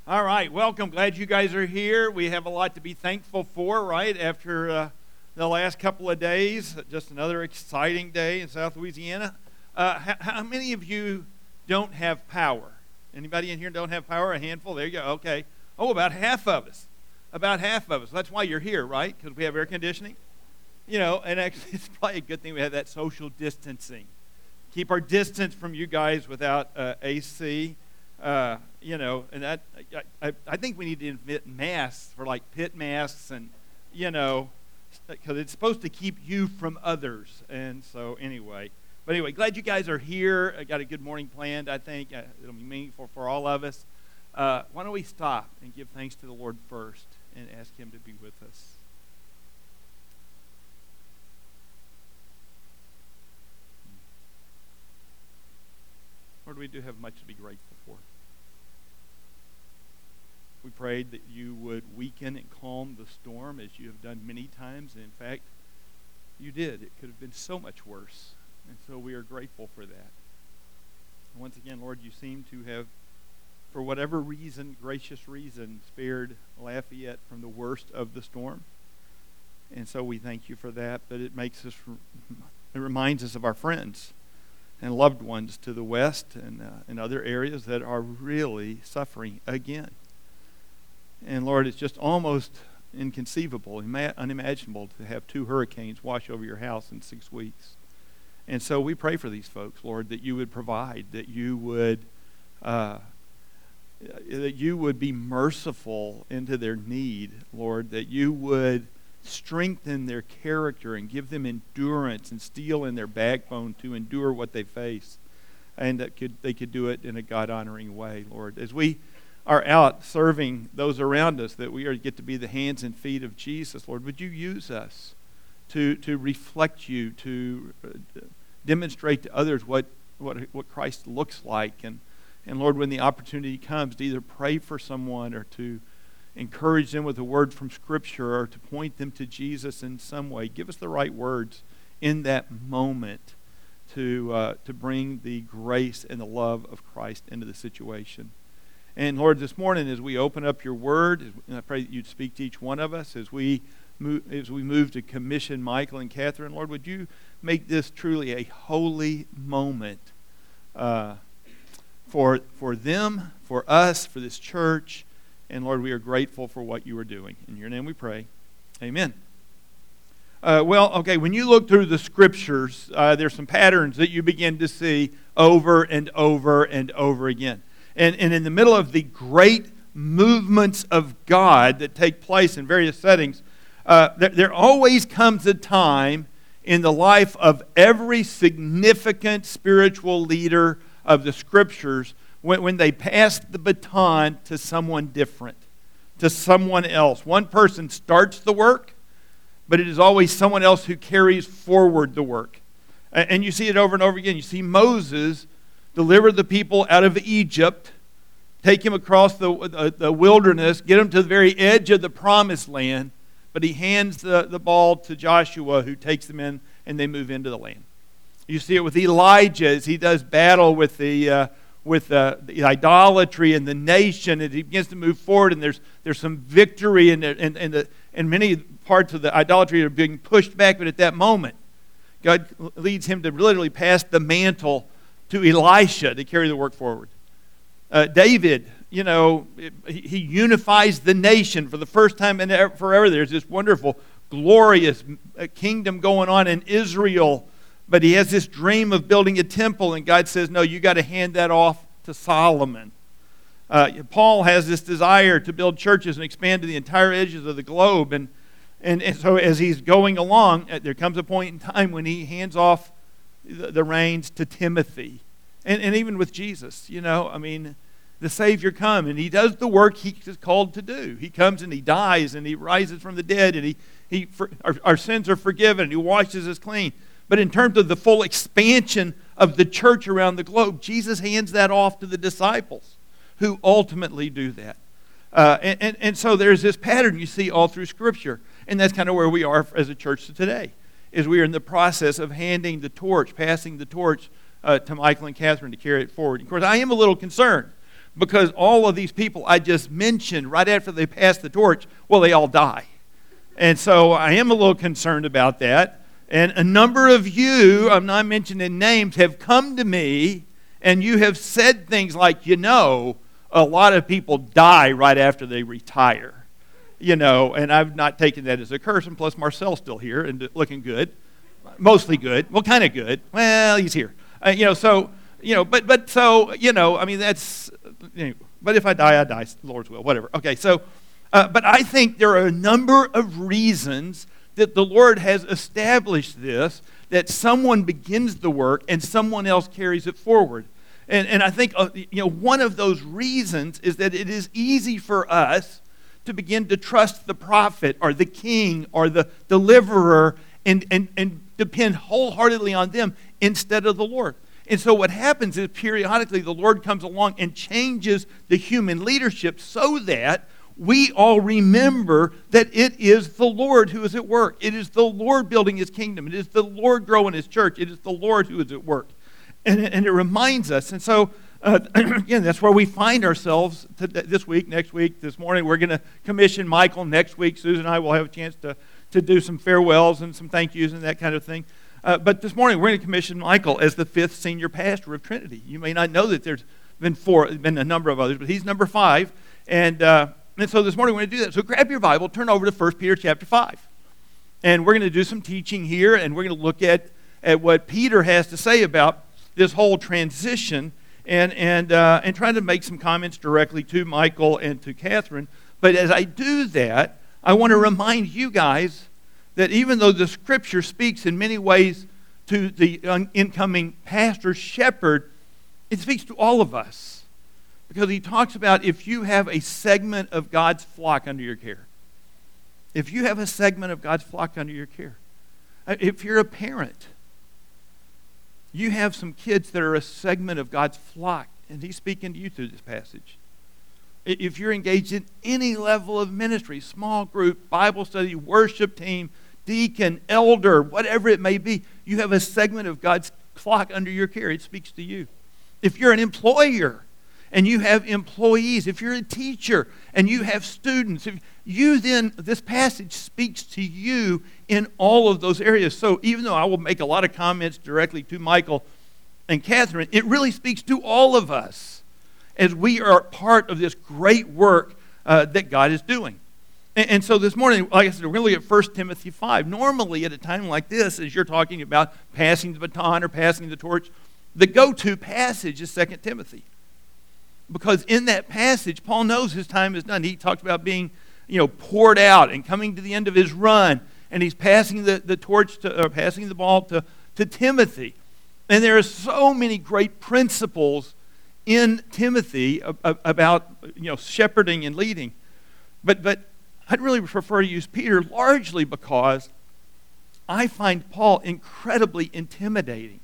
All right, welcome. Glad you guys are here. We have a lot to be thankful for, right? After the last couple of days, just another exciting day in South Louisiana. How many of you don't have power? Anybody in here don't have power? A handful? There you go. Okay. Oh, about half of us. About half of us. That's why you're here, right? Because we have air conditioning. You know, and actually it's probably a good thing we have that social distancing. Keep our distance from you guys without AC. And that I think we need to invent masks for like pit masks and, because it's supposed to keep you from others. And so but anyway, glad you guys are here. I got a good morning planned, I think. It'll be meaningful for all of us. Why don't we stop and give thanks to the Lord first and ask Him to be with us. Lord, we do have much to be grateful for. We prayed that you would weaken and calm the storm as you have done many times. And in fact, you did. It could have been so much worse. And so we are grateful for that. And once again, Lord, you seem to have, for whatever reason, gracious reason, spared Lafayette from the worst of the storm. And so we thank you for that. But it reminds us of our friends and loved ones to the west and other areas that are really suffering again. And Lord, it's just almost inconceivable, unimaginable to have 2 hurricanes wash over your house in 6 weeks. And so we pray for these folks, Lord, that you would provide, that you would be merciful into their need, Lord, that you would strengthen their character and give them endurance and steel in their backbone to endure what they face, and that they could do it in a God-honoring way, Lord. As we are out serving those around us, that we get to be the hands and feet of Jesus, Lord, would you use us to reflect you, to demonstrate to others what Christ looks like, and Lord, when the opportunity comes to either pray for someone or to encourage them with a word from Scripture or to point them to Jesus in some way, give us the right words in that moment to bring the grace and the love of Christ into the situation. And Lord, this morning as we open up your word, I pray that you'd speak to each one of us as we move to commission Michael and Catherine. Lord, would you make this truly a holy moment for them, for us, for this church. And Lord, we are grateful for what you are doing. In your name we pray. Amen. When you look through the Scriptures, there's some patterns that you begin to see over and over and over again. And in the middle of the great movements of God that take place in various settings, there always comes a time in the life of every significant spiritual leader of the Scriptures when they pass the baton to someone different, to someone else. One person starts the work, but it is always someone else who carries forward the work. And you see it over and over again. You see Moses deliver the people out of Egypt, take him across the wilderness, get him to the very edge of the promised land, but he hands the ball to Joshua, who takes them in, and they move into the land. You see it with Elijah as he does battle with the idolatry in the nation, and he begins to move forward, and there's some victory, and many parts of the idolatry are being pushed back, but at that moment, God leads him to literally pass the mantle to Elisha to carry the work forward. David, he unifies the nation for the first time in forever. There's this wonderful, glorious kingdom going on in Israel, but he has this dream of building a temple, and God says, no, you got to hand that off to Solomon. Paul has this desire to build churches and expand to the entire edges of the globe, and so as he's going along, there comes a point in time when he hands off the reins to Timothy. And even with Jesus, the Savior comes, and he does the work he is called to do. He comes and he dies, and he rises from the dead, and our sins are forgiven, and he washes us clean. But in terms of the full expansion of the church around the globe, Jesus hands that off to the disciples, who ultimately do that. And so there's this pattern you see all through Scripture, and that's kind of where we are as a church today, is we are in the process of handing the torch, passing the torch to Michael and Catherine to carry it forward. Of course, I am a little concerned because all of these people I just mentioned, right after they pass the torch, well, they all die. And so I am a little concerned about that. And a number of you, I'm not mentioning names, have come to me and you have said things like, a lot of people die right after they retire. And I've not taken that as a curse, and plus Marcel's still here and looking good. Mostly good. Well, kind of good. Well, he's here. But that's, but if I die, the Lord's will, whatever. Okay, so, but I think there are a number of reasons that the Lord has established this, that someone begins the work and someone else carries it forward. And I think, one of those reasons is that it is easy for us to begin to trust the prophet or the king or the deliverer and depend wholeheartedly on them instead of the Lord. And so what happens is periodically the Lord comes along and changes the human leadership so that we all remember that it is the Lord who is at work. It is the Lord building his kingdom. It is the Lord growing his church. It is the Lord who is at work. And it reminds us. And so, again, that's where we find ourselves this week, next week, this morning. We're going to commission Michael. Next week, Susan and I will have a chance to do some farewells and some thank yous and that kind of thing. But this morning, we're going to commission Michael as the 5th senior pastor of Trinity. You may not know that there's been a number of others, but he's number 5. And so this morning, we're going to do that. So grab your Bible, turn over to 1 Peter chapter 5. And we're going to do some teaching here, and we're going to look at what Peter has to say about this whole transition and try to make some comments directly to Michael and to Catherine. But as I do that, I want to remind you guys that even though the Scripture speaks in many ways to the incoming pastor, shepherd, it speaks to all of us. Because he talks about if you have a segment of God's flock under your care. If you have a segment of God's flock under your care. If you're a parent, you have some kids that are a segment of God's flock, and he's speaking to you through this passage. If you're engaged in any level of ministry, small group, Bible study, worship team, deacon, elder, whatever it may be, you have a segment of God's flock under your care. It speaks to you. If you're an employer and you have employees, if you're a teacher and you have students, this passage speaks to you in all of those areas. So even though I will make a lot of comments directly to Michael and Catherine, it really speaks to all of us as we are part of this great work that God is doing. And so this morning, like I said, we're going to look at 1 Timothy 5. Normally, at a time like this, as you're talking about passing the baton or passing the torch, the go-to passage is 2 Timothy. Because in that passage, Paul knows his time is done. He talks about being, poured out and coming to the end of his run. And he's passing the torch passing the ball to Timothy. And there are so many great principles in Timothy about shepherding and leading. But I'd really prefer to use Peter largely because I find Paul incredibly intimidating.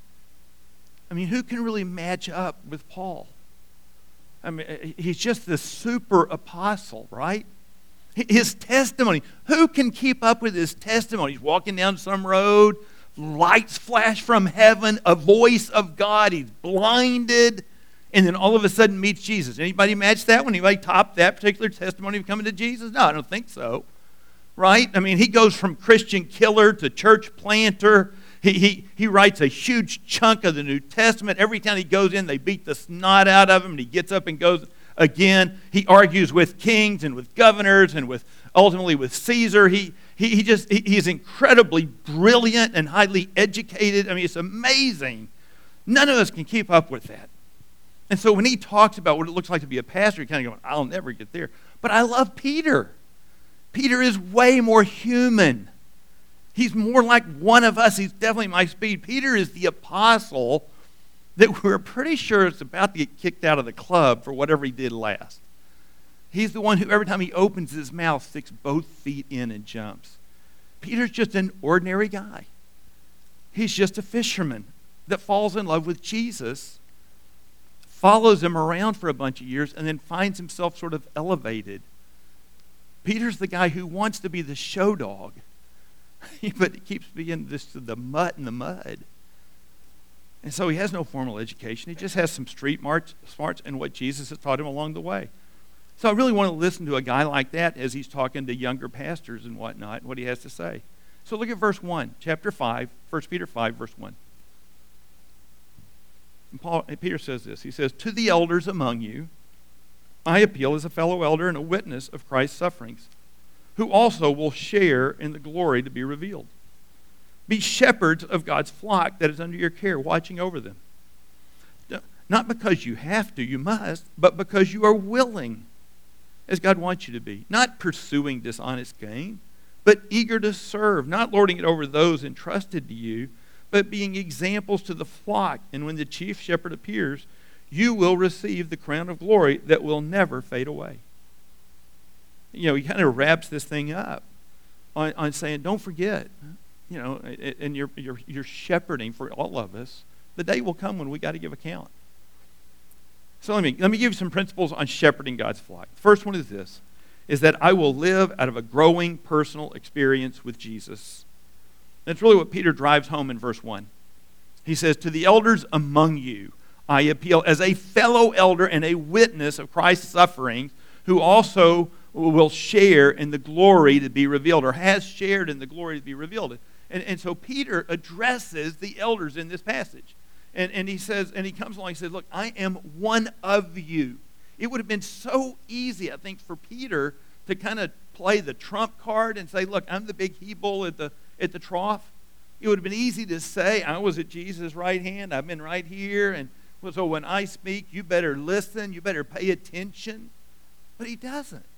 I mean, who can really match up with Paul? I mean, he's just this super apostle, right? His testimony. Who can keep up with his testimony? He's walking down some road, lights flash from heaven, a voice of God. He's blinded, and then all of a sudden meets Jesus. Anybody match that one? Anybody top that particular testimony of coming to Jesus? No, I don't think so. Right? I mean, he goes from Christian killer to church planter. He writes a huge chunk of the New Testament. Every time he goes in, they beat the snot out of him, and he gets up and goes again. He argues with kings and with governors and ultimately with Caesar. He's incredibly brilliant and highly educated. I mean, it's amazing. None of us can keep up with that. And so when he talks about what it looks like to be a pastor, you're kind of going, I'll never get there. But I love Peter. Peter is way more human. He's more like one of us. He's definitely my speed. Peter is the apostle that we're pretty sure is about to get kicked out of the club for whatever he did last. He's the one who every time he opens his mouth sticks both feet in and jumps. Peter's just an ordinary guy. He's just a fisherman that falls in love with Jesus, follows him around for a bunch of years, and then finds himself sort of elevated. Peter's the guy who wants to be the show dog, but he keeps being the mutt in the mud. And so he has no formal education. He just has some street smarts and what Jesus has taught him along the way. So I really want to listen to a guy like that as he's talking to younger pastors and whatnot, and what he has to say. So look at verse 1, chapter 5, 1 Peter 5, verse 1. And Peter says this. He says, "To the elders among you, I appeal as a fellow elder and a witness of Christ's sufferings, who also will share in the glory to be revealed. Be shepherds of God's flock that is under your care, watching over them. Not because you have to, you must, but because you are willing, as God wants you to be. Not pursuing dishonest gain, but eager to serve, not lording it over those entrusted to you, but being examples to the flock. And when the chief shepherd appears, you will receive the crown of glory that will never fade away." You know, he kind of wraps this thing up on saying, don't forget, you know, and you're shepherding for all of us. The day will come when we got to give account. So let me give you some principles on shepherding God's flock. The first one is this, is that I will live out of a growing personal experience with Jesus. That's really what Peter drives home in verse 1. He says, "To the elders among you, I appeal as a fellow elder and a witness of Christ's sufferings, who also will share in the glory to be revealed," or has shared in the glory to be revealed. And so Peter addresses the elders in this passage. And he says, and he comes along and says, look, I am one of you. It would have been so easy, I think, for Peter to kind of play the trump card and say, look, I'm the big he-bull at the trough. It would have been easy to say, I was at Jesus' right hand, I've been right here, and so when I speak, you better listen, you better pay attention. But he doesn't.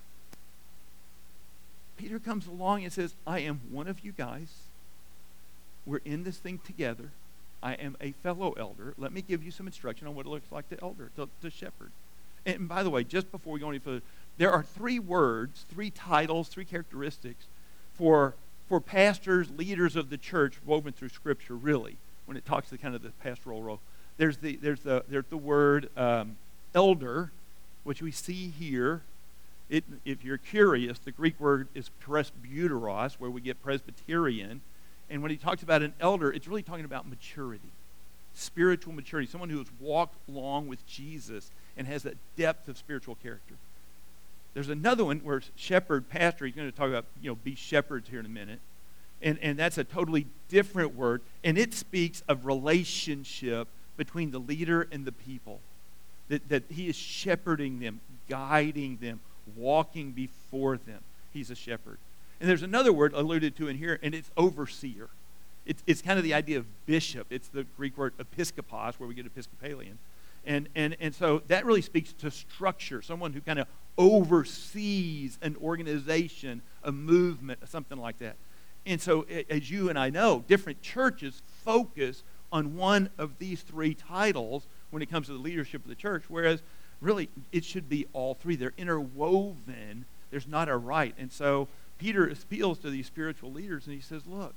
Peter comes along and says, I am one of you guys. We're in this thing together. I am a fellow elder. Let me give you some instruction on what it looks like to elder, to shepherd. And by the way, just before we go any further, there are 3 words, 3 titles, 3 characteristics for pastors, leaders of the church woven through Scripture, really, when it talks to kind of the pastoral role. There's the word elder, which we see here. If you're curious, the Greek word is presbyteros, where we get Presbyterian. And when he talks about an elder, it's really talking about maturity, spiritual maturity, someone who has walked along with Jesus and has that depth of spiritual character. There's another one where shepherd, pastor, he's going to talk about, be shepherds here in a minute. And that's a totally different word. And it speaks of relationship between the leader and the people. That he is shepherding them, guiding them, walking before them. He's a shepherd. And there's another word alluded to in here, and it's overseer. It's kind of the idea of bishop. It's the Greek word episkopos, where we get Episcopalian. And so that really speaks to structure, someone who kind of oversees an organization, a movement, something like that. And so as you and I know, different churches focus on one of these 3 titles when it comes to the leadership of the church, whereas really it should be all 3. They're interwoven. There's not a right. And so Peter appeals to these spiritual leaders, and he says, look,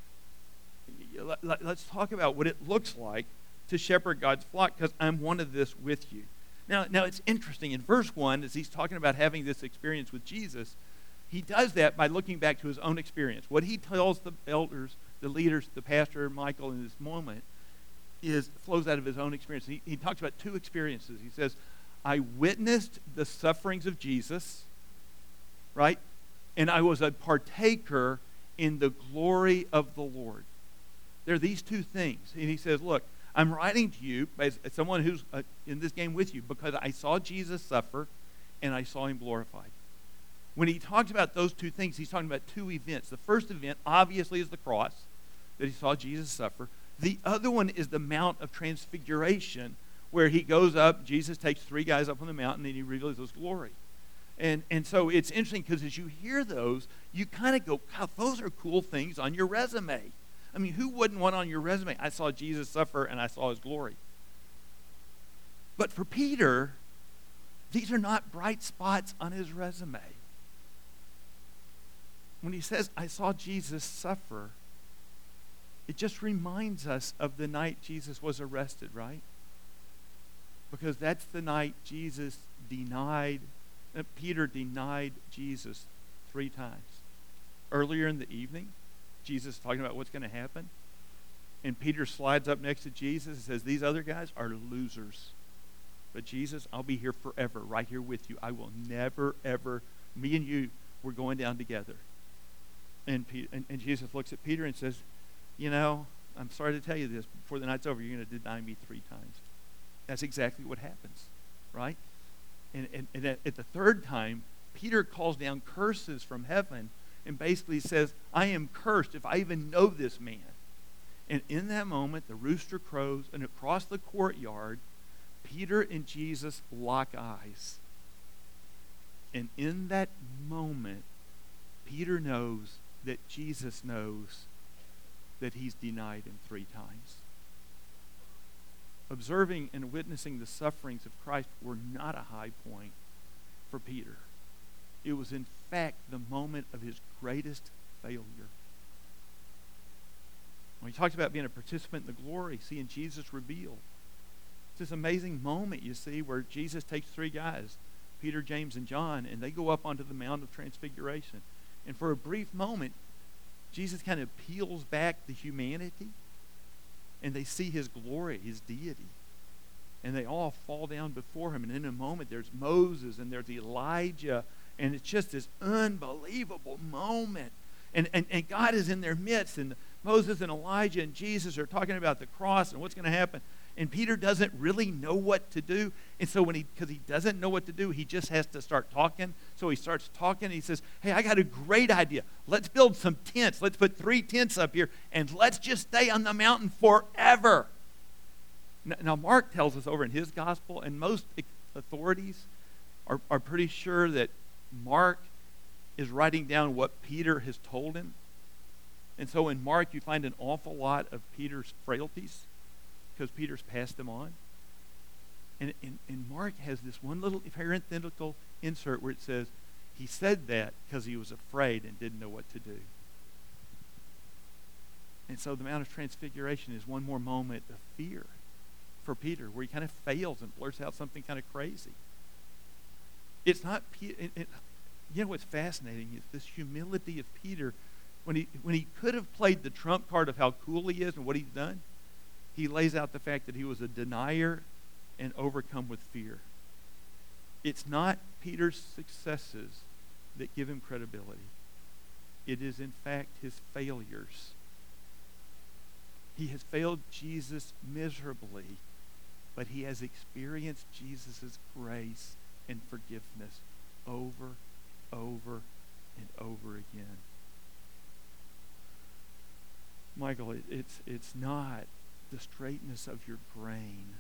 let's talk about what it looks like to shepherd God's flock, because I'm one of this with you. Now it's interesting. In verse 1, as he's talking about having this experience with Jesus, he does that by looking back to his own experience. What he tells the elders, the leaders, the pastor, Michael, in this moment, flows out of his own experience. He talks about 2 experiences. He says, I witnessed the sufferings of Jesus, right? And I was a partaker in the glory of the Lord. There are these 2 things. And he says, look, I'm writing to you as someone who's in this game with you because I saw Jesus suffer and I saw him glorified. When he talks about those 2 things, he's talking about 2 events. The first event, obviously, is the cross, that he saw Jesus suffer. The other one is the Mount of Transfiguration, where he goes up, Jesus takes 3 guys up on the mountain, and he reveals his glory. And so it's interesting because as you hear those, you kind of go, God, those are cool things on your resume. I mean, who wouldn't want on your resume, I saw Jesus suffer and I saw his glory? But for Peter, these are not bright spots on his resume. When he says, I saw Jesus suffer, it just reminds us of the night Jesus was arrested, right? Because that's the night Peter denied Jesus 3 times. Earlier in the evening, Jesus is talking about what's going to happen. And Peter slides up next to Jesus and says, these other guys are losers. But Jesus, I'll be here forever, right here with you. I will never, ever, me and you, we're going down together. And Jesus looks at Peter and says, you know, I'm sorry to tell you this, before the night's over, you're going to deny me 3 times. That's exactly what happens, right? And at the third time, Peter calls down curses from heaven and basically says, I am cursed if I even know this man. And in that moment, the rooster crows, and across the courtyard, Peter and Jesus lock eyes. And in that moment, Peter knows that Jesus knows that he's denied him 3 times. Observing and witnessing the sufferings of Christ were not a high point for Peter. It was, in fact, the moment of his greatest failure. When he talks about being a participant in the glory, seeing Jesus revealed, it's this amazing moment, you see, where Jesus takes 3 guys, Peter, James, and John, and they go up onto the Mount of Transfiguration. And for a brief moment, Jesus kind of peels back the humanity, and they see his glory, his deity. And they all fall down before him. And in a moment, there's Moses and there's Elijah, and it's just this unbelievable moment. And God is in their midst, and Moses and Elijah and Jesus are talking about the cross and what's going to happen. And Peter doesn't really know what to do. And so because he doesn't know what to do, he just has to start talking. So he starts talking, and he says, hey, I got a great idea. Let's build some tents. Let's put 3 tents up here, and let's just stay on the mountain forever. Now, Mark tells us over in his gospel, and most authorities are pretty sure that Mark is writing down what Peter has told him. And so in Mark, you find an awful lot of Peter's frailties, because Peter's passed them on. And Mark has this one little parenthetical insert where it says, he said that because he was afraid and didn't know what to do. And so the Mount of Transfiguration is one more moment of fear for Peter, where he kind of fails and blurts out something kind of crazy. It's not, you know what's fascinating is this humility of Peter. When he could have played the trump card of how cool he is and what he's done, he lays out the fact that he was a denier and overcome with fear. It's not Peter's successes that give him credibility. It is, in fact, his failures. He has failed Jesus miserably, but he has experienced Jesus' grace and forgiveness over, and over again. Michael, it's not the straightness of your grain.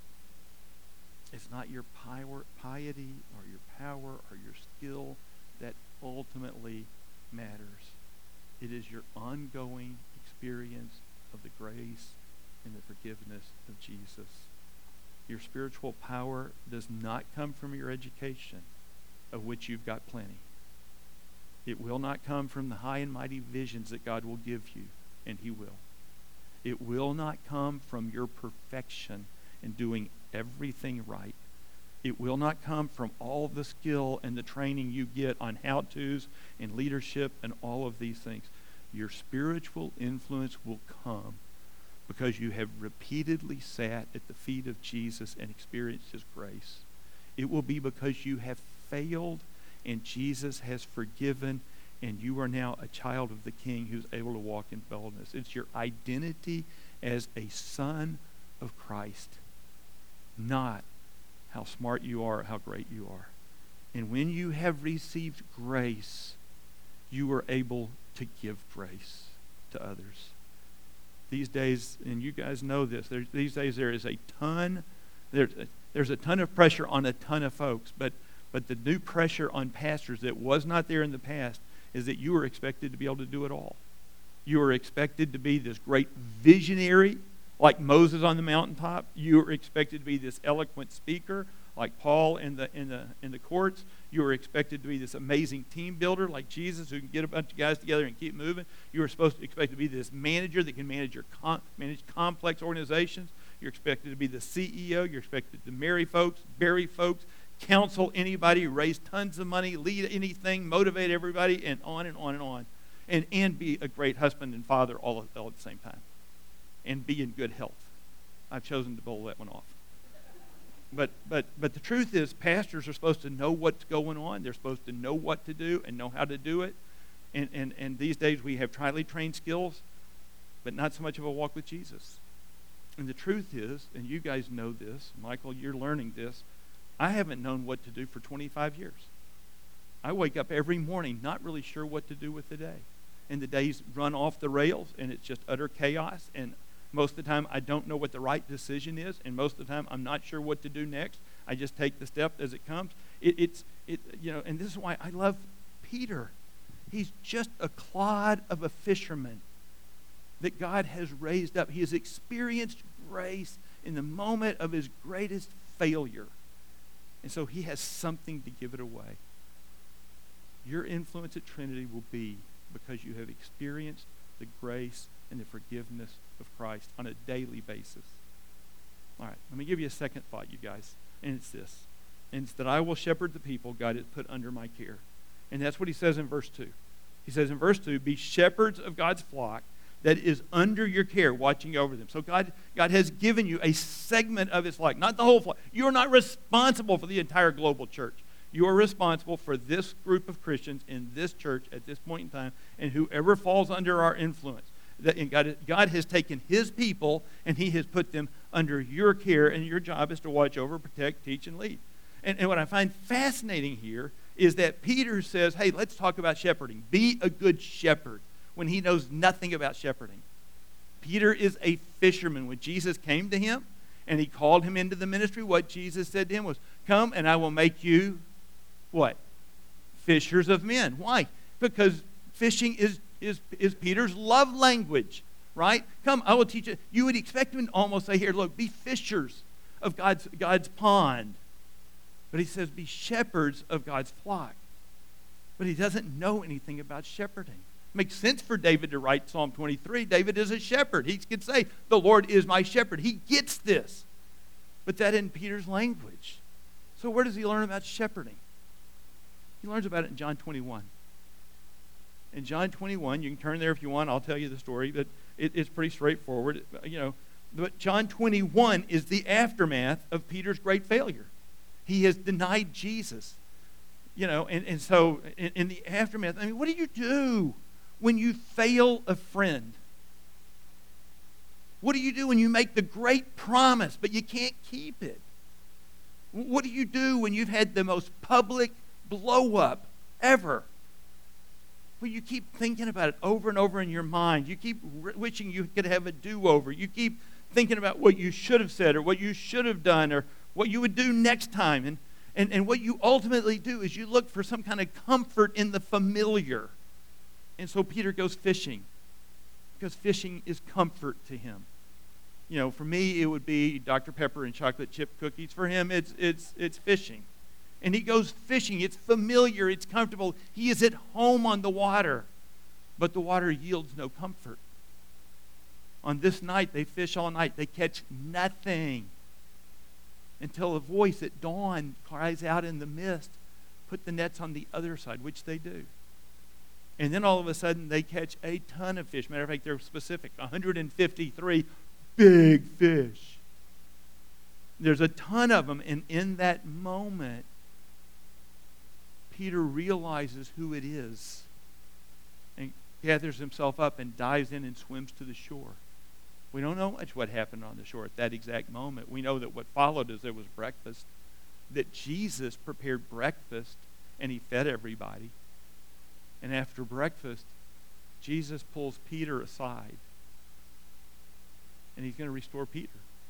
It's not your piety or your power or your skill that ultimately matters. It is your ongoing experience of the grace and the forgiveness of Jesus. Your spiritual power does not come from your education, of which you've got plenty. It will not come from the high and mighty visions that God will give you, and he will. It will not come from your perfection in doing everything right. It will not come from all the skill and the training you get on how-tos and leadership and all of these things. Your spiritual influence will come because you have repeatedly sat at the feet of Jesus and experienced his grace. It will be because you have failed and Jesus has forgiven, and you are now a child of the King who's able to walk in boldness. It's your identity as a son of Christ, not how smart you are or how great you are. And when you have received grace, you are able to give grace to others. These days, and you guys know this, these days there is a ton, there's a ton of pressure on a ton of folks, but the new pressure on pastors that was not there in the past is that you are expected to be able to do it all. You are expected to be this great visionary like Moses on the mountaintop. You are expected to be this eloquent speaker like Paul in the courts. You are expected to be this amazing team builder like Jesus, who can get a bunch of guys together and keep moving. You are supposed to expect to be this manager that can manage complex organizations. You're expected to be the CEO. You're expected to marry folks, bury folks, counsel anybody, raise tons of money, lead anything, motivate everybody, and on and on and on. And be a great husband and father all at the same time. and be in good health. I've chosen to pull that one off. But the truth is, pastors are supposed to know what's going on. They're supposed to know what to do and know how to do it. And these days we have highly trained skills, but not so much of a walk with Jesus. And the truth is, and you guys know this, Michael, you're learning this, I haven't known what to do for 25 years. I wake up every morning not really sure what to do with the day. And the days run off the rails, and it's just utter chaos. And most of the time, I don't know what the right decision is. And most of the time, I'm not sure what to do next. I just take the step as it comes. And this is why I love Peter. He's just a clod of a fisherman that God has raised up. He has experienced grace in the moment of his greatest failure. And so he has something to give it away. Your influence at Trinity will be because you have experienced the grace and the forgiveness of Christ on a daily basis. All right, let me give you a second thought, you guys. And it's this. And it's that I will shepherd the people God has put under my care. And that's what he says in verse 2. He says in verse 2, be shepherds of God's flock that is under your care, watching over them. So God has given you a segment of his flock, not the whole flock. You are not responsible for the entire global church. You are responsible for this group of Christians in this church at this point in time, and whoever falls under our influence. God has taken his people, and he has put them under your care, and your job is to watch over, protect, teach, and lead. And what I find fascinating here is that Peter says, hey, let's talk about shepherding. Be a good shepherd, when he knows nothing about shepherding. Peter is a fisherman. When Jesus came to him and he called him into the ministry, what Jesus said to him was, come and I will make you, what? Fishers of men. Why? Because fishing is Peter's love language, right? Come, I will teach you. You would expect him to almost say here, look, be fishers of God's pond. But he says, be shepherds of God's flock. But he doesn't know anything about shepherding. It makes sense for David to write Psalm 23. David is a shepherd. He could say, the Lord is my shepherd. He gets this. But that in Peter's language. So where does he learn about shepherding? He learns about it in John 21. In John 21, you can turn there if you want. I'll tell you the story, but it's pretty straightforward. But John 21 is the aftermath of Peter's great failure. He has denied Jesus. And so in the aftermath, I mean, what do you do when you fail a friend? What do you do when you make the great promise, but you can't keep it? What do you do when you've had the most public blow-up ever? Well, you keep thinking about it over and over in your mind. You keep wishing you could have a do-over. You keep thinking about what you should have said or what you should have done or what you would do next time. And what you ultimately do is you look for some kind of comfort in the familiar. And so Peter goes fishing because fishing is comfort to him. For me, it would be Dr. Pepper and chocolate chip cookies. For him, it's fishing. And he goes fishing. It's familiar. It's comfortable. He is at home on the water. But the water yields no comfort. On this night, they fish all night. They catch nothing. Until a voice at dawn cries out in the mist, put the nets on the other side, which they do. And then all of a sudden, they catch a ton of fish. Matter of fact, they're specific, 153 big fish. There's a ton of them, and in that moment, Peter realizes who it is and gathers himself up and dives in and swims to the shore. We don't know much what happened on the shore at that exact moment. We know that what followed is there was breakfast, that Jesus prepared breakfast and he fed everybody. And after breakfast, Jesus pulls Peter aside and he's going to restore Peter.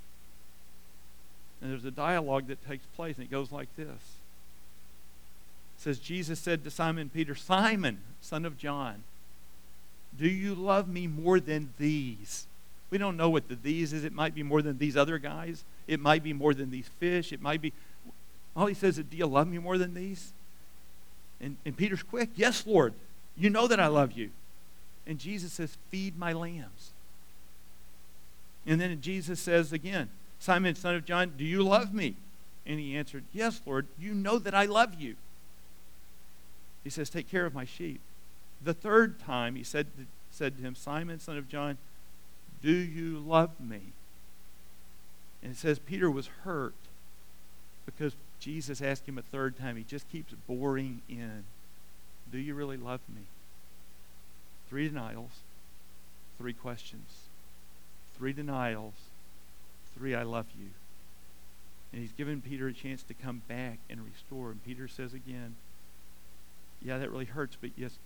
And there's a dialogue that takes place, and it goes like this. It says, Jesus said to Simon Peter, Simon, son of John, do you love me more than these? We don't know what the these is. It might be more than these other guys. It might be more than these fish. It might be... All he says is, do you love me more than these? And Peter's quick. Yes, Lord. You know that I love you. And Jesus says, feed my lambs. And then Jesus says again, Simon, son of John, do you love me? And he answered, yes, Lord. You know that I love you. He says, take care of my sheep. The third time he said to him, Simon, son of John, do you love me? And it says Peter was hurt because Jesus asked him a third time. He just keeps boring in. Do you really love me? 3 denials, 3 questions. 3 denials, 3 I love you. And he's given Peter a chance to come back and restore. And Peter says again, yeah, that really hurts, but yes,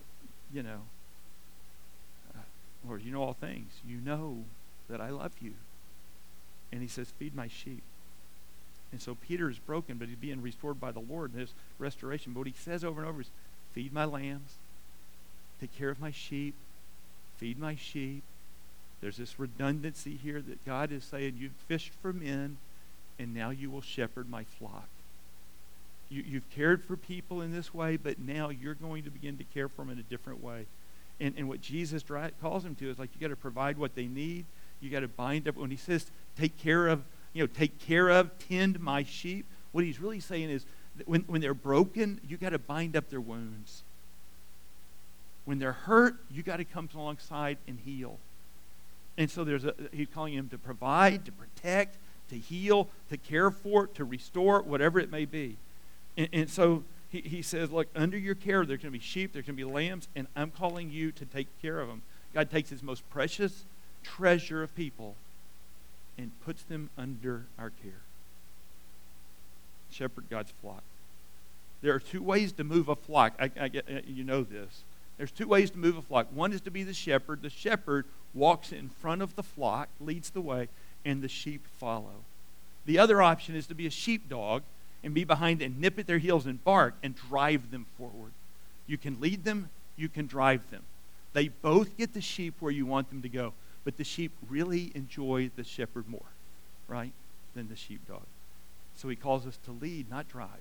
Lord, you know all things. You know that I love you. And he says, feed my sheep. And so Peter is broken, but he's being restored by the Lord in his restoration. But what he says over and over is, feed my lambs, take care of my sheep, feed my sheep. There's this redundancy here that God is saying, you've fished for men, and now you will shepherd my flock. You've cared for people in this way, but now you're going to begin to care for them in a different way. And what Jesus calls them to is like, you got to provide what they need. You got to bind up. When he says, take care of, tend my sheep, what he's really saying is that when they're broken, you got to bind up their wounds. When they're hurt, you got to come alongside and heal. And so he's calling him to provide, to protect, to heal, to care for, to restore, whatever it may be. And so he says, look, under your care, there's going to be sheep, there's going to be lambs, and I'm calling you to take care of them. God takes his most precious treasure of people and puts them under our care. Shepherd God's flock. There are 2 ways to move a flock. I get, you know this. There's 2 ways to move a flock. One is to be the shepherd. The shepherd walks in front of the flock, leads the way, and the sheep follow. The other option is to be a sheepdog and be behind and nip at their heels and bark and drive them forward. You can lead them, you can drive them. They both get the sheep where you want them to go, but the sheep really enjoy the shepherd more, right, than the sheepdog. So he calls us to lead, not drive,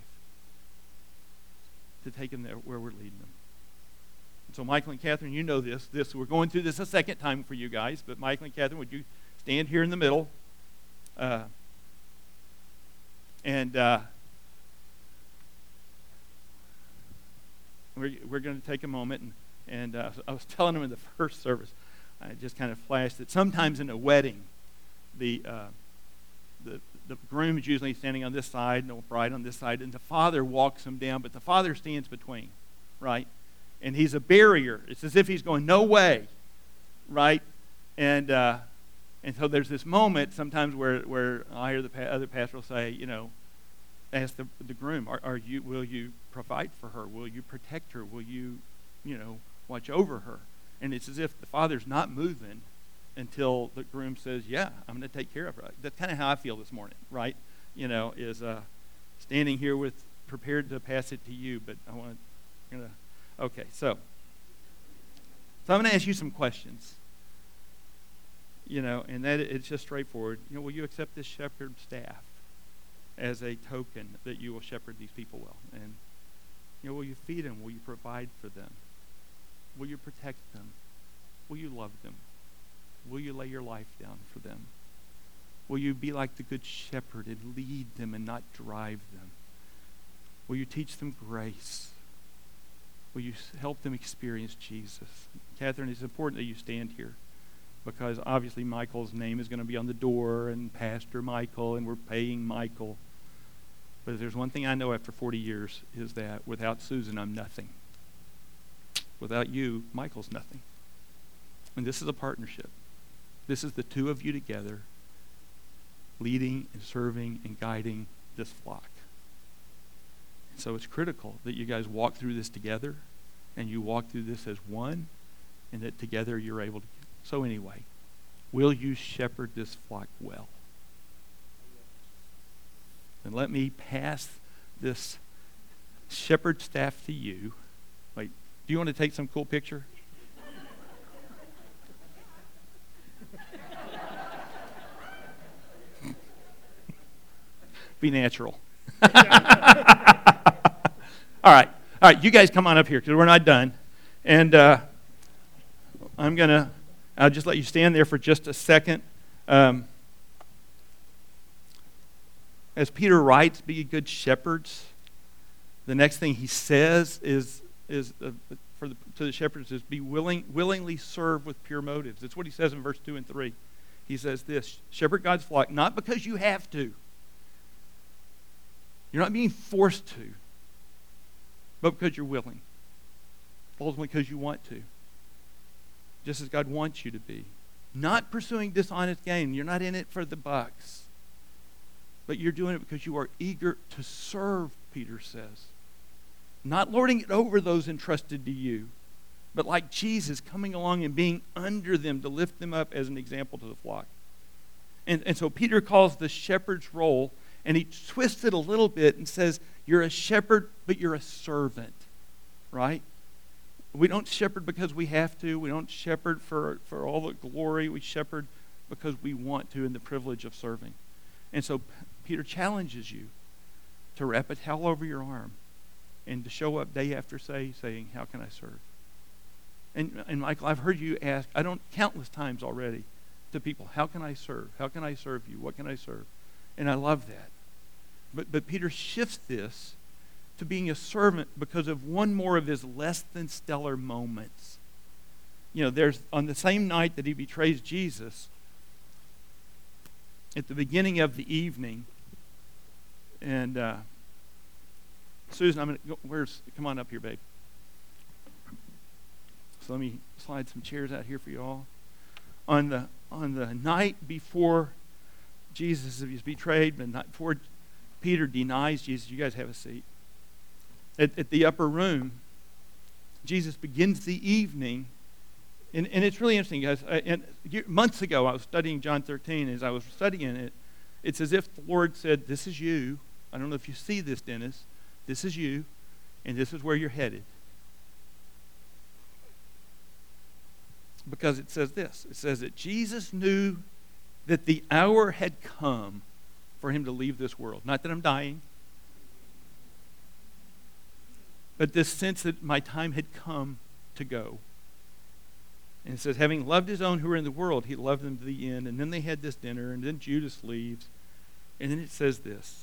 to take them there where we're leading them. And so Michael and Catherine, you know this. We're going through this a second time for you guys, but Michael and Catherine, would you stand here in the middle? We're going to take a moment, and I was telling them in the first service, I just kind of flashed that sometimes in a wedding, the groom is usually standing on this side, and the bride on this side, and the father walks them down, but the father stands between, right? And he's a barrier. It's as if he's going, no way, right? And so there's this moment sometimes where I hear the other pastor will say, ask the groom, will you provide for her? Will you protect her? Will you, watch over her? And it's as if the father's not moving until the groom says, yeah, I'm going to take care of her. That's kind of how I feel this morning, right? Is standing here prepared to pass it to you, but okay, so I'm going to ask you some questions, and that it's just straightforward. Will you accept this shepherd staff as a token that you will shepherd these people well? And, will you feed them? Will you provide for them? Will you protect them? Will you love them? Will you lay your life down for them? Will you be like the good shepherd and lead them and not drive them? Will you teach them grace? Will you help them experience Jesus? Catherine, it's important that you stand here because obviously Michael's name is going to be on the door and Pastor Michael, and we're paying Michael. But if there's one thing I know after 40 years is that without Susan, I'm nothing. Without you, Michael's nothing. And this is a partnership. This is the 2 of you together leading and serving and guiding this flock. And so it's critical that you guys walk through this together and you walk through this as one, and that together you're able to. So anyway, will you shepherd this flock well? And let me pass this shepherd staff to you. Wait, do you want to take some cool picture? Be natural. All right, you guys come on up here because we're not done. And I'll just let you stand there for just a second. As Peter writes, be good shepherds. The next thing he says is to the shepherds is be willingly serve with pure motives. It's what he says in verse 2 and 3. He says this, shepherd God's flock, not because you have to. You're not being forced to, but because you're willing. Ultimately because you want to. Just as God wants you to be. Not pursuing dishonest gain. You're not in it for the bucks. But you're doing it because you are eager to serve, Peter says. Not lording it over those entrusted to you, but like Jesus, coming along and being under them to lift them up as an example to the flock. And so Peter calls the shepherd's role, and he twists it a little bit and says, you're a shepherd, but you're a servant, right? We don't shepherd because we have to. We don't shepherd for all the glory. We shepherd because we want to in the privilege of serving. And so Peter challenges you to wrap a towel over your arm and to show up day after day saying, how can I serve? And Michael, I've heard you ask, countless times already, to people, how can I serve? How can I serve you? What can I serve? And I love that. But Peter shifts this to being a servant because of one more of his less than stellar moments. You know, there's on the same night that he betrays Jesus, at the beginning of the evening, and Susan, I'm going to go, come on up here, babe. So let me slide some chairs out here for you all. On the night before Jesus is betrayed, the night before Peter denies Jesus, you guys have a seat. At the upper room, Jesus begins the evening, and it's really interesting, guys. Months ago, I was studying John 13. As I was studying it, it's as if the Lord said, this is you. I don't know if you see this, Dennis. This is you, and this is where you're headed. Because it says this. It says that Jesus knew that the hour had come for him to leave this world. Not that I'm dying, but this sense that my time had come to go. And it says, having loved his own who were in the world, he loved them to the end. And then they had this dinner, and then Judas leaves. And then it says this.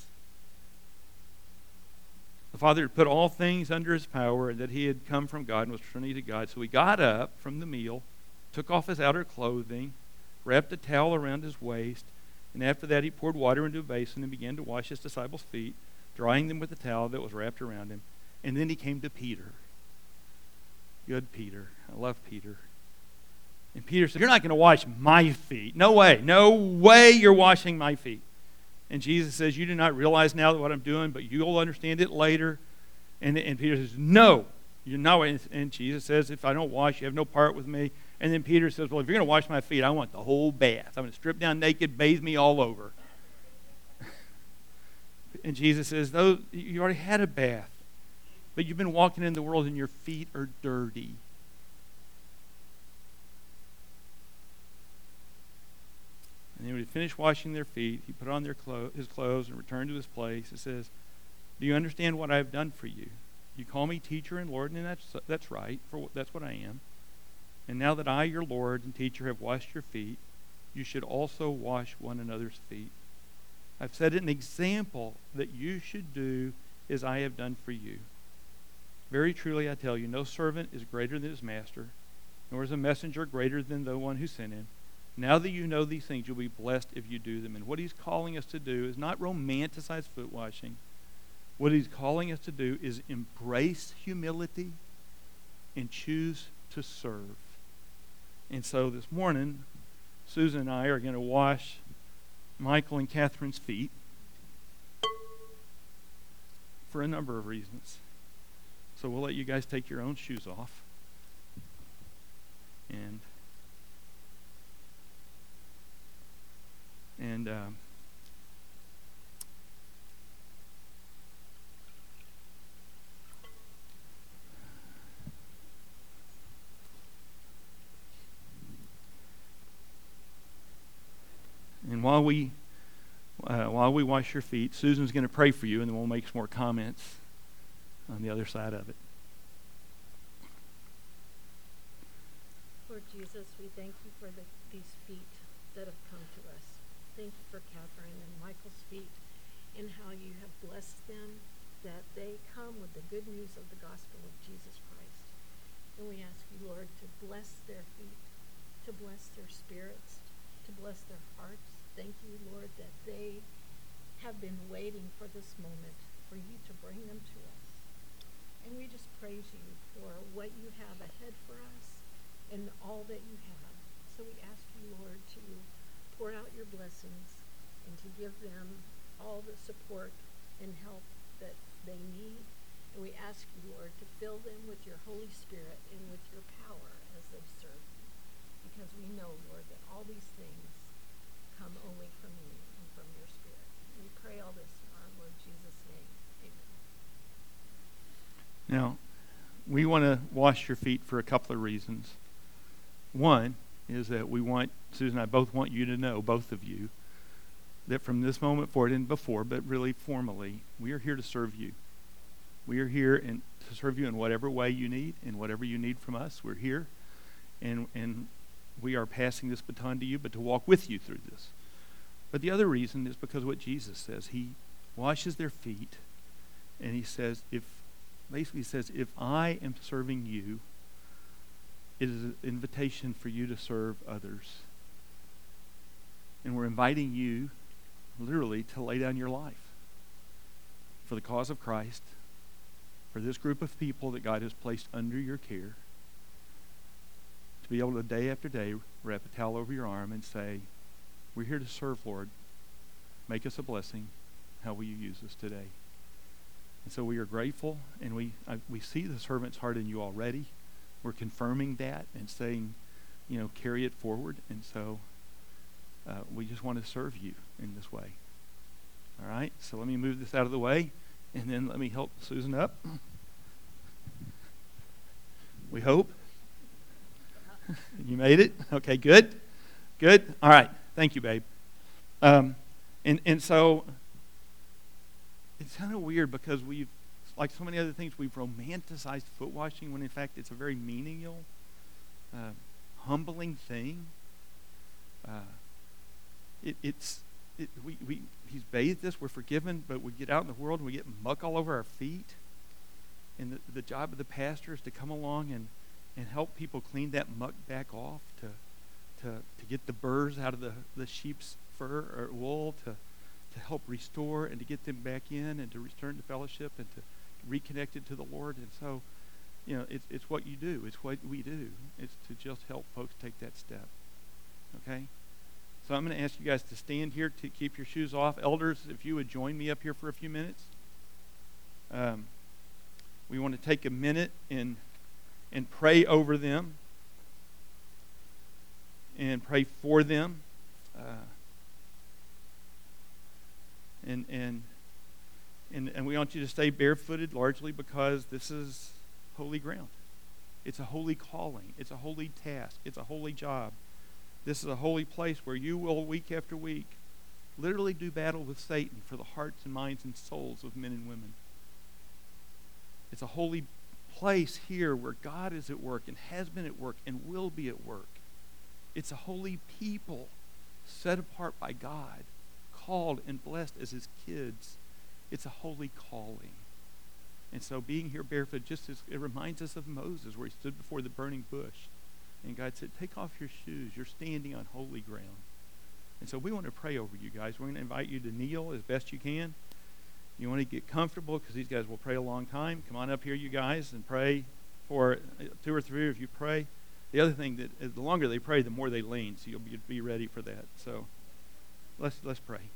The Father had put all things under his power, and that he had come from God and was returning to God. So he got up from the meal, took off his outer clothing, wrapped a towel around his waist, and after that he poured water into a basin and began to wash his disciples' feet, drying them with the towel that was wrapped around him. And then he came to Peter. Good Peter. I love Peter. And Peter said, you're not going to wash my feet. No way. No way you're washing my feet. And Jesus says, you do not realize now what I'm doing, but you'll understand it later. And Peter says, no. You know, and Jesus says, if I don't wash, you have no part with me. And then Peter says, well, if you're going to wash my feet, I want the whole bath. I'm going to strip down naked, bathe me all over. And Jesus says, though you already had a bath, but you've been walking in the world and your feet are dirty. And then when he finished washing their feet, he put on his clothes and returned to his place. It says, do you understand what I have done for you? You call me teacher and Lord, and that's right, that's what I am. And now that I, your Lord and teacher, have washed your feet, you should also wash one another's feet. I've set an example that you should do as I have done for you. Very truly I tell you, no servant is greater than his master, nor is a messenger greater than the one who sent him. Now that you know these things, you'll be blessed if you do them. And what he's calling us to do is not romanticize foot washing. What he's calling us to do is embrace humility and choose to serve. And so this morning, Susan and I are going to wash Michael and Catherine's feet for a number of reasons. So we'll let you guys take your own shoes off. And while we wash your feet, Susan's going to pray for you, and then we'll make some more comments on the other side of it. Lord Jesus, we thank you for these feet that have come to us. Thank you for Catherine and Michael's feet and how you have blessed them, that they come with the good news of the gospel of Jesus Christ. And we ask you, Lord, to bless their feet, to bless their spirits, to bless their hearts. Thank you, Lord, that they have been waiting for this moment for you to bring them to us. And we just praise you for what you have ahead for us and all that you have. So we ask you, Lord, to pour out your blessings and to give them all the support and help that they need. And we ask you, Lord, to fill them with your Holy Spirit and with your power as they serve you. Because we know, Lord, that all these things come only from you and from your Spirit. And we pray all this in our Lord Jesus' name. Amen. Now, we want to wash your feet for a couple of reasons. One is that Susan and I both want you to know, both of you, that from this moment forward and before, but really formally, we are here to serve you. We are here to serve you in whatever way you need, and whatever you need from us. We're here, and we are passing this baton to you, but to walk with you through this. But the other reason is because of what Jesus says. He washes their feet, and he says, if I am serving you, it is an invitation for you to serve others. And we're inviting you, literally, to lay down your life for the cause of Christ, for this group of people that God has placed under your care, to be able to, day after day, wrap a towel over your arm and say, we're here to serve, Lord. Make us a blessing. How will you use us today? And so we are grateful, and we see the servant's heart in you already. We're confirming that and saying, carry it forward. And so we just want to serve you in this way. All right? So let me move this out of the way, and then let me help Susan up. We hope. You made it? Okay, good. Good. All right. Thank you, babe. And so it's kind of weird because we've, like so many other things, we've romanticized foot washing when in fact it's a very menial, humbling thing. He's bathed us, we're forgiven, but we get out in the world and we get muck all over our feet. And the job of the pastor is to come along and help people clean that muck back off, to get the burrs out of the sheep's fur or wool, to help restore and to get them back in and to return to fellowship and to reconnect it to the Lord. And so, it's what you do. It's what we do. It's to just help folks take that step. Okay? So I'm going to ask you guys to stand here to keep your shoes off. Elders, if you would join me up here for a few minutes. We want to take a minute and pray over them and pray for them. And we want you to stay barefooted largely because this is holy ground. It's a holy calling. It's a holy task. It's a holy job. This is a holy place where you will, week after week, literally do battle with Satan for the hearts and minds and souls of men and women. It's a holy place here where God is at work and has been at work and will be at work. It's a holy people set apart by God, called and blessed as his kids. It's a holy calling. And so being here barefoot, just as it reminds us of Moses, where he stood before the burning bush. And God said, take off your shoes. You're standing on holy ground. And so we want to pray over you guys. We're going to invite you to kneel as best you can. You want to get comfortable because these guys will pray a long time. Come on up here, you guys, and pray for 2 or 3 of you pray. The other thing that the longer they pray, the more they lean. So you'll be ready for that. So let's pray.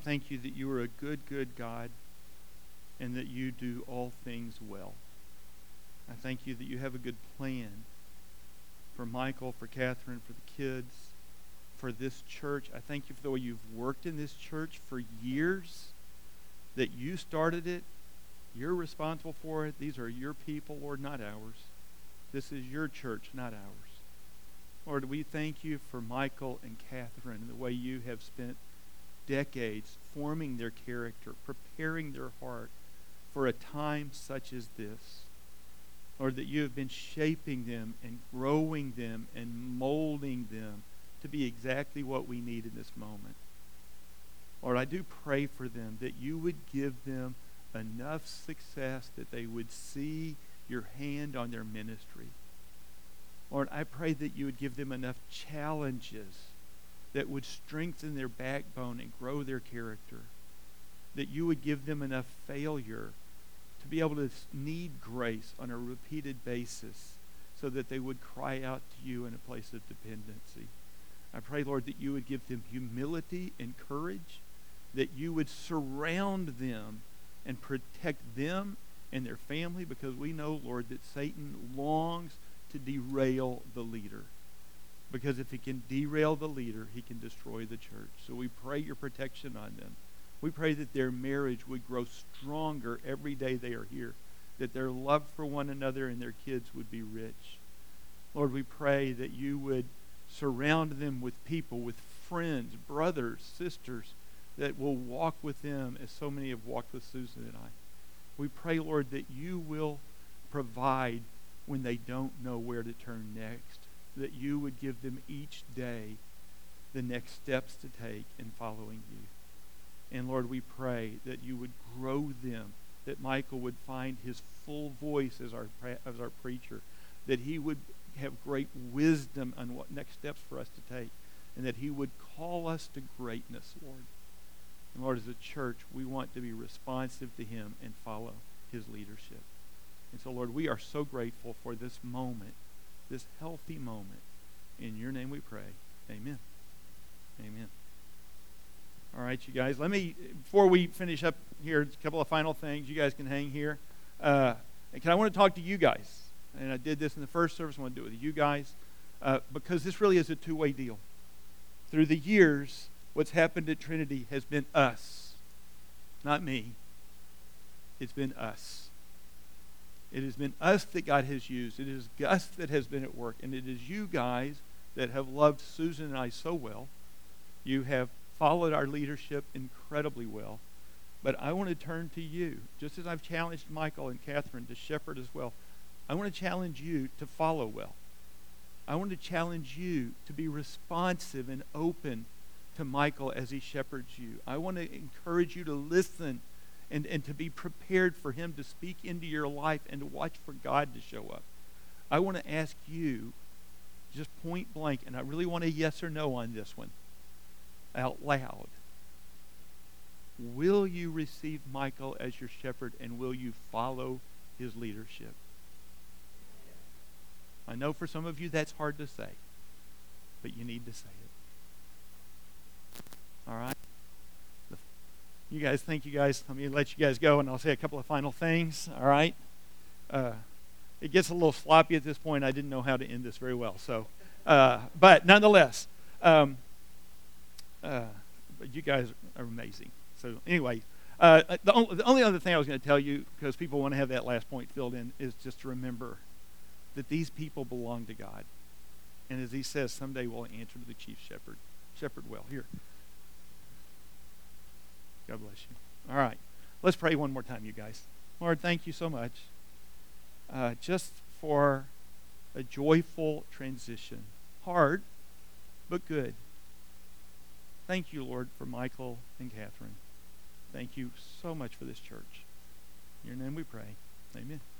thank you that you are a good, good God and that you do all things well. I thank you that you have a good plan for Michael, for Catherine, for the kids, for this church. I thank you for the way you've worked in this church for years, that you started it. You're responsible for it. These are your people, Lord, not ours. This is your church, not ours. Lord, we thank you for Michael and Catherine and the way you have spent decades forming their character, preparing their heart for a time such as this. Lord, that you have been shaping them and growing them and molding them to be exactly what we need in this moment. Lord, I do pray for them that you would give them enough success that they would see your hand on their ministry. Lord, I pray that you would give them enough challenges that would strengthen their backbone and grow their character. That you would give them enough failure to be able to need grace on a repeated basis so that they would cry out to you in a place of dependency. I pray, Lord, that you would give them humility and courage, that you would surround them and protect them and their family, because we know, Lord, that Satan longs to derail the leader. Because if he can derail the leader, he can destroy the church. So we pray your protection on them. We pray that their marriage would grow stronger every day they are here, that their love for one another and their kids would be rich. Lord, we pray that you would surround them with people, with friends, brothers, sisters, that will walk with them as so many have walked with Susan and I. We pray, Lord, that you will provide when they don't know where to turn next, that you would give them each day the next steps to take in following you. And Lord, we pray that you would grow them, that Michael would find his full voice as our preacher, that he would have great wisdom on what next steps for us to take, and that he would call us to greatness, Lord. And Lord, as a church, we want to be responsive to him and follow his leadership. And so, Lord, we are so grateful for this moment, this healthy moment. In your name we pray. Amen. Amen. All right, you guys. Before we finish up here, a couple of final things. You guys can hang here. I want to talk to you guys. And I did this in the first service. I want to do it with you guys. Because this really is a two-way deal. Through the years, what's happened at Trinity has been us. Not me. It's been us. It has been us that God has used. It is Gus that has been at work. And it is you guys that have loved Susan and I so well. You have followed our leadership incredibly well. But I want to turn to you. Just as I've challenged Michael and Catherine to shepherd as well, I want to challenge you to follow well. I want to challenge you to be responsive and open to Michael as he shepherds you. I want to encourage you to listen and to be prepared for him to speak into your life and to watch for God to show up. I want to ask you, just point blank, and I really want a yes or no on this one, out loud. Will you receive Michael as your shepherd, and will you follow his leadership? I know for some of you that's hard to say, but you need to say it. All right? You guys, thank you guys. Let me let you guys go, and I'll say a couple of final things. All right? It gets a little sloppy at this point. I didn't know how to end this very well. So, but nonetheless, but you guys are amazing. So anyway, the only other thing I was going to tell you, because people want to have that last point filled in, is just to remember that these people belong to God. And as he says, someday we'll answer to the chief shepherd. Shepherd well. Here. God bless you. All right. Let's pray one more time, you guys. Lord, thank you so much just for a joyful transition. Hard, but good. Thank you, Lord, for Michael and Catherine. Thank you so much for this church. In your name we pray. Amen.